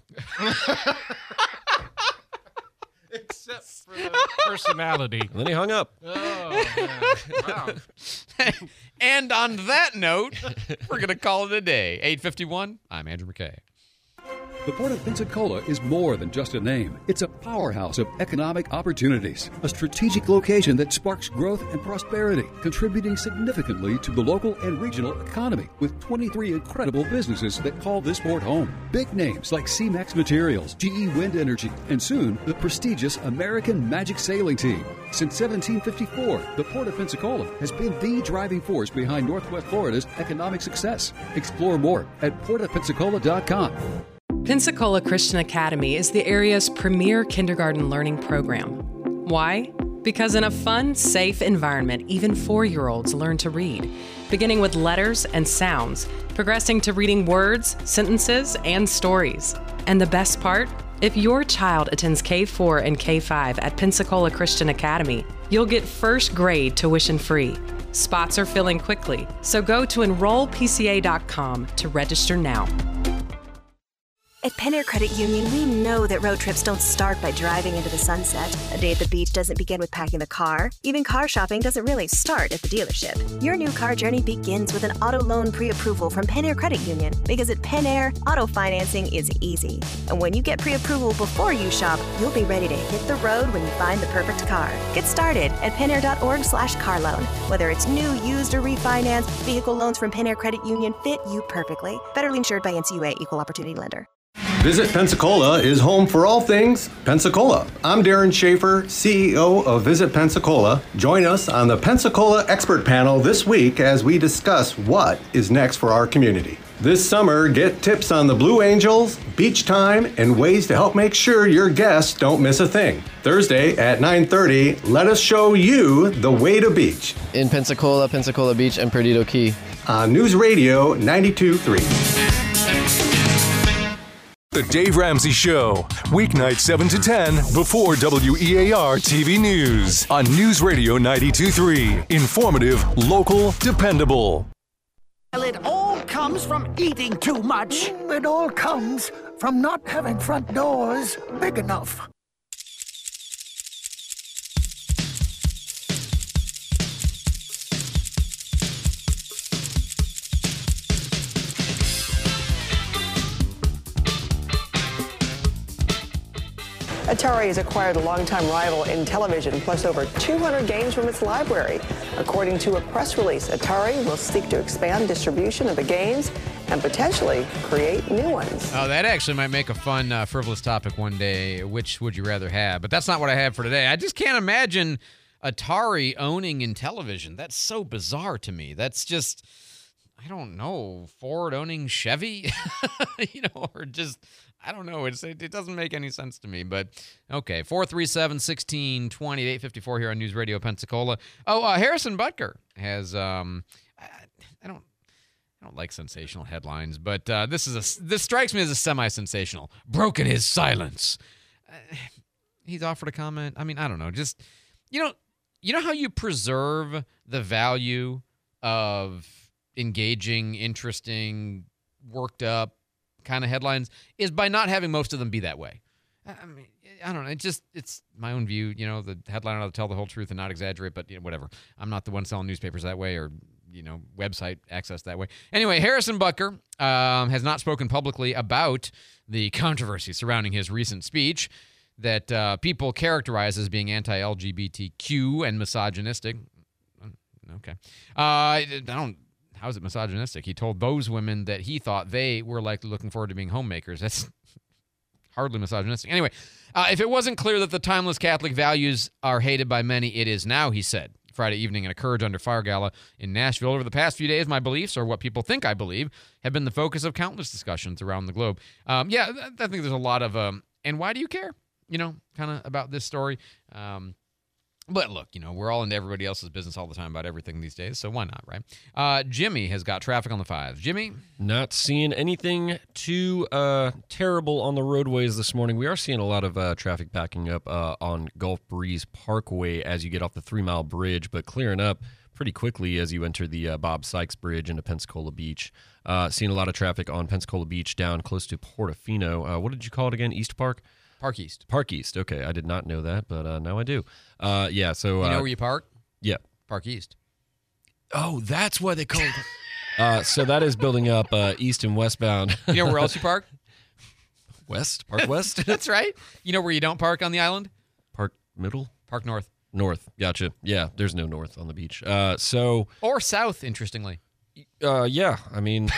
Except for the personality. And then he hung up. Oh, man. Wow. And on that note, we're going to call it a day. eight fifty-one, I'm Andrew McKay. The Port of Pensacola is more than just a name. It's a powerhouse of economic opportunities, a strategic location that sparks growth and prosperity, contributing significantly to the local and regional economy with twenty-three incredible businesses that call this port home. Big names like C-Max Materials, G E Wind Energy, and soon the prestigious American Magic Sailing Team. Since seventeen fifty-four, the Port of Pensacola has been the driving force behind Northwest Florida's economic success. Explore more at port of pensacola dot com. Pensacola Christian Academy is the area's premier kindergarten learning program. Why? Because in a fun, safe environment, even four-year-olds learn to read, beginning with letters and sounds, progressing to reading words, sentences, and stories. And the best part? If your child attends K four and K five at Pensacola Christian Academy, you'll get first grade tuition free. Spots are filling quickly, so go to enroll p c a dot com to register now. At Penn Air Credit Union, we know that road trips don't start by driving into the sunset. A day at the beach doesn't begin with packing the car. Even car shopping doesn't really start at the dealership. Your new car journey begins with an auto loan pre-approval from Penn Air Credit Union, because at Penn Air, auto financing is easy. And when you get pre-approval before you shop, you'll be ready to hit the road when you find the perfect car. Get started at pennair.org slash car loan. Whether it's new, used, or refinance, vehicle loans from Penn Air Credit Union fit you perfectly. Federally insured by N C U A, Equal Opportunity Lender. Visit Pensacola is home for all things Pensacola. I'm Darren Schaefer, C E O of Visit Pensacola. Join us on the Pensacola Expert Panel this week as we discuss what is next for our community. This summer, get tips on the Blue Angels, beach time, and ways to help make sure your guests don't miss a thing. Thursday at nine thirty, let us show you the way to beach. In Pensacola, Pensacola Beach, and Perdido Key. On News Radio ninety-two point three. The Dave Ramsey Show, weeknight seven to ten before W E A R T V News on News Radio ninety-two point three. Informative, local, dependable. Well, it all comes from eating too much. It all comes from not having front doors big enough. Atari has acquired a longtime rival in television, plus over two hundred games from its library. According to a press release, Atari will seek to expand distribution of the games and potentially create new ones. Oh, that actually might make a fun, uh, frivolous topic one day. Which would you rather have? But that's not what I have for today. I just can't imagine Atari owning in television. That's so bizarre to me. That's just... I don't know, Ford owning Chevy, you know, or just, I don't know. It's, it, it doesn't make any sense to me, but okay. four three seven, one six two zero, eight five four here on News Radio Pensacola. Oh, uh, Harrison Butker has, um, I, I don't, I don't like sensational headlines, but uh, this is a, this strikes me as a semi-sensational. Broken his silence. Uh, he's offered a comment. I mean, I don't know. Just, you know, you know how you preserve the value of engaging, interesting, worked up kind of headlines is by not having most of them be that way. I mean, I don't know. It just, it's my own view. You know, the headline ought to tell the whole truth and not exaggerate, but you know, whatever. I'm not the one selling newspapers that way or, you know, website access that way. Anyway, Harrison Butker um, has not spoken publicly about the controversy surrounding his recent speech that uh, people characterize as being anti-L G B T Q and misogynistic. Okay. Uh, I don't, how is it misogynistic? He told those women that he thought they were likely looking forward to being homemakers. That's hardly misogynistic. Anyway, uh, if it wasn't clear that the timeless Catholic values are hated by many, it is now, he said Friday evening in a Courage Under Fire gala in Nashville. Over the past few days, my beliefs, or what people think I believe, have been the focus of countless discussions around the globe. Um, yeah, I think there's a lot of, um, and why do you care? You know, kind of about this story. Um, But look, you know, we're all into everybody else's business all the time about everything these days, so why not, right? Uh, Jimmy has got traffic on the fives. Jimmy? Not seeing anything too uh, terrible on the roadways this morning. We are seeing a lot of uh, traffic backing up uh, on Gulf Breeze Parkway as you get off the three-mile bridge, but clearing up pretty quickly as you enter the uh, Bob Sykes Bridge into Pensacola Beach. Uh, seeing a lot of traffic on Pensacola Beach down close to Portofino. Uh, what did you call it again? East Park? Park East. Park East. Okay, I did not know that, but uh, now I do. Uh, yeah, so... You know uh, where you park? Yeah. Park East. Oh, that's why they call it... uh, so that is building up uh, east and westbound. You know where else you park? West? Park West? That's right. You know where you don't park on the island? Park Middle? Park North. North. Gotcha. Yeah, there's no north on the beach. Uh, so... Or south, interestingly. Uh, yeah, I mean...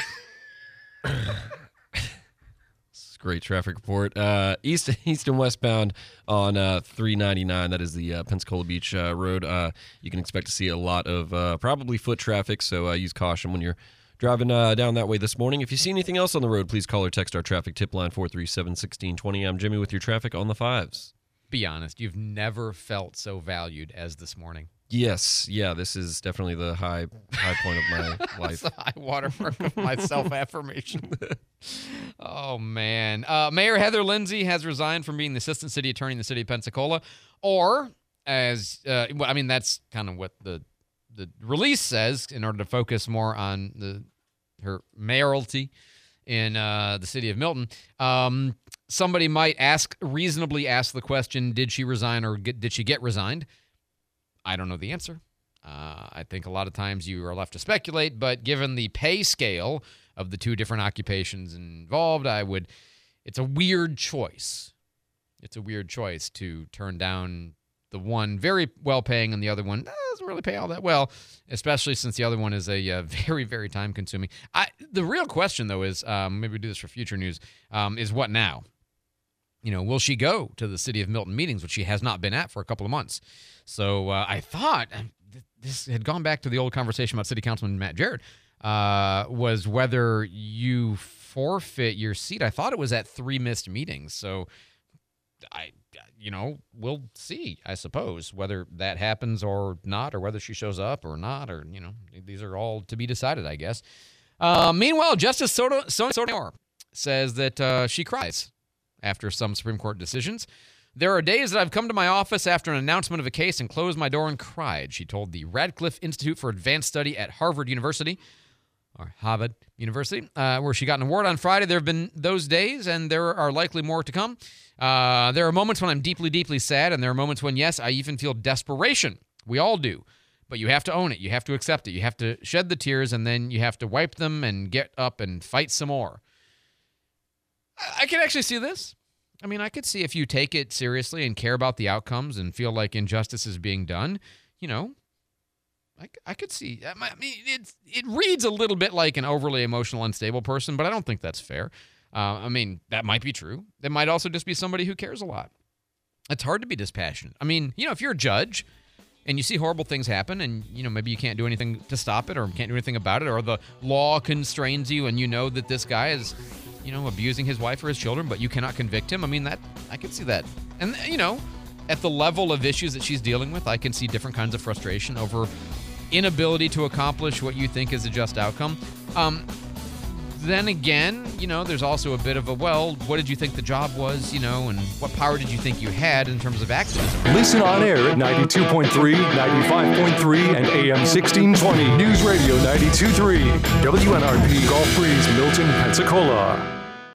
Great traffic report. Uh, east, east and westbound on uh, three ninety-nine. That is the uh, Pensacola Beach uh, Road. Uh, you can expect to see a lot of uh, probably foot traffic, so uh, use caution when you're driving uh, down that way this morning. If you see anything else on the road, please call or text our traffic tip line four three seven, one six two zero. I'm Jimmy with your traffic on the fives. Be honest, you've never felt so valued as this morning. Yes, yeah, this is definitely the high high point of my life. It's the high watermark of my self-affirmation. Oh, man. Uh, Mayor Heather Lindsay has resigned from being the assistant city attorney in the city of Pensacola. Or, as, uh, well, I mean, that's kind of what the the release says in order to focus more on the her mayoralty in uh, the city of Milton. Um, somebody might ask, reasonably ask the question, did she resign or get, did she get resigned? I don't know the answer. Uh, I think a lot of times you are left to speculate, but given the pay scale of the two different occupations involved, I would, it's a weird choice. It's a weird choice to turn down the one very well-paying and the other one doesn't really pay all that well, especially since the other one is a uh, very, very time-consuming. I, the real question, though, is, um, maybe we do this for future news, um, is what now? You know, will she go to the City of Milton meetings, which she has not been at for a couple of months? So uh, I thought, this had gone back to the old conversation about City Councilman Matt Jarrett, uh, was whether you forfeit your seat. I thought it was at three missed meetings. So, I, you know, we'll see, I suppose, whether that happens or not, or whether she shows up or not, or, you know, these are all to be decided, I guess. Uh, meanwhile, Justice Soto- Sotomayor says that uh, she cries after some Supreme Court decisions. There are days that I've come to my office after an announcement of a case and closed my door and cried, she told the Radcliffe Institute for Advanced Study at Harvard University, or Harvard University, uh, where she got an award on Friday. There have been those days, and there are likely more to come. Uh, there are moments when I'm deeply, deeply sad, and there are moments when, yes, I even feel desperation. We all do. But you have to own it. You have to accept it. You have to shed the tears, and then you have to wipe them and get up and fight some more. I can actually see this. I mean, I could see if you take it seriously and care about the outcomes and feel like injustice is being done, you know, I, I could see. I mean, it, it reads a little bit like an overly emotional, unstable person, but I don't think that's fair. Uh, I mean, that might be true. That might also just be somebody who cares a lot. It's hard to be dispassionate. I mean, you know, if you're a judge and you see horrible things happen, and you know maybe you can't do anything to stop it, or can't do anything about it, or the law constrains you, and you know that this guy is, you know, abusing his wife or his children, but you cannot convict him. I mean, that I can see that, and you know, at the level of issues that she's dealing with, I can see different kinds of frustration over inability to accomplish what you think is a just outcome. Um, then again, you know, there's also a bit of a, well, what did you think the job was, you know, and what power did you think you had in terms of activism? Listen on air at ninety-two point three, ninety-five point three, and A M sixteen twenty. News Radio ninety-two point three, W N R P, Gulf Breeze, Milton, Pensacola.